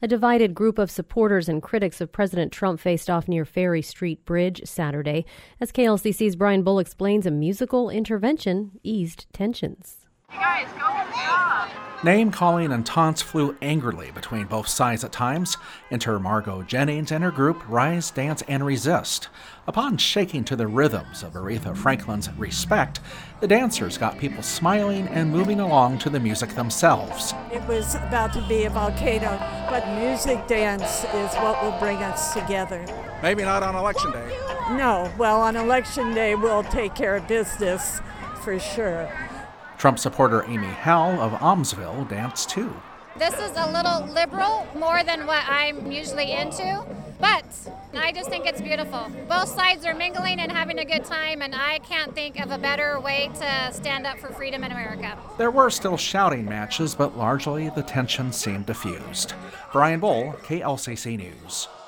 A divided group of supporters and critics of President Trump faced off near Ferry Street Bridge Saturday. As KLCC's Brian Bull explains, a musical intervention eased tensions. You guys, go for the job. Name-calling and taunts flew angrily between both sides at times. Enter Margot Jennings and her group Rise, Dance, and Resist. Upon shaking to the rhythms of Aretha Franklin's Respect, the dancers got people smiling and moving along to the music themselves. It was about to be a volcano, but music dance is what will bring us together. Maybe not on Election Day. No, well, on Election Day, we'll take care of business for sure. Trump supporter Amy Howell of Almsville danced too. This is a little liberal, more than what I'm usually into, but I just think it's beautiful. Both sides are mingling and having a good time, and I can't think of a better way to stand up for freedom in America. There were still shouting matches, but largely the tension seemed diffused. Brian Bull, KLCC News.